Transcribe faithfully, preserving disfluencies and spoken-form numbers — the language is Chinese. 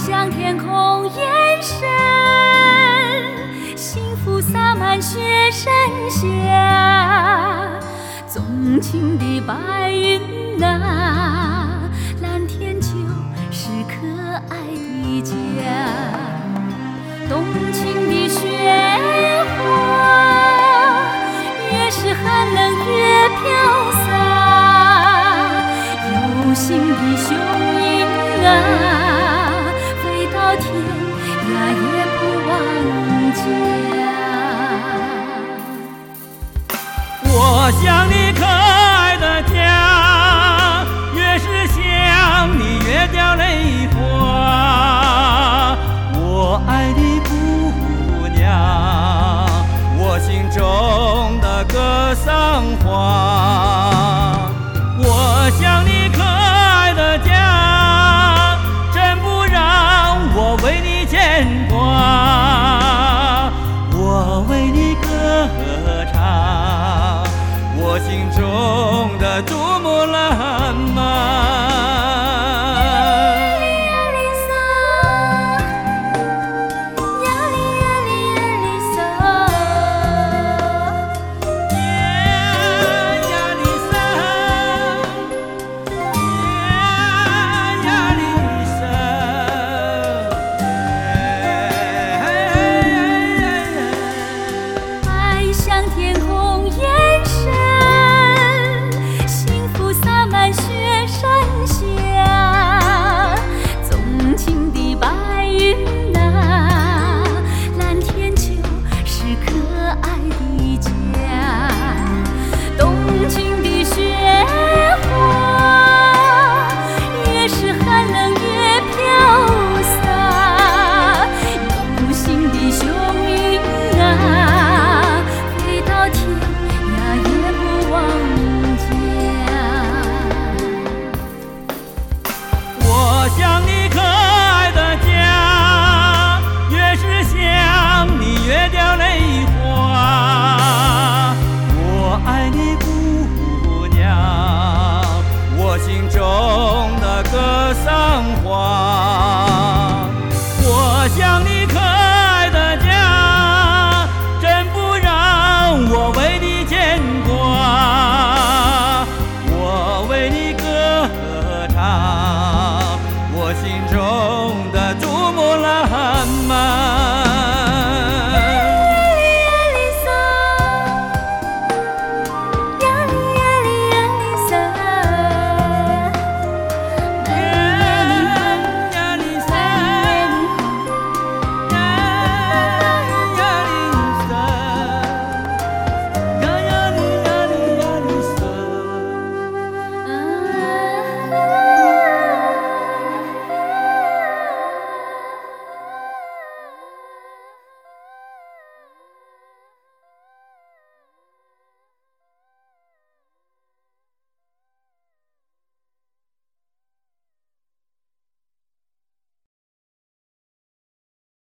像天空延伸，幸福洒满雪山下。纵情的白云啊，蓝天就是可爱的家。动情的雪花，越是寒冷越飘洒。有心的雄鹰啊，飞到天涯也不忘家。 我想你可爱的家，越是想你越掉泪花。我爱你姑娘，我心中的格桑花。我想你可爱的家，真不让我为你牵挂。我为你歌唱，我心中的珠穆朗玛。格桑花，我想你可爱的家，真不让我为你牵挂。我为你歌唱，我心中的珠穆朗玛。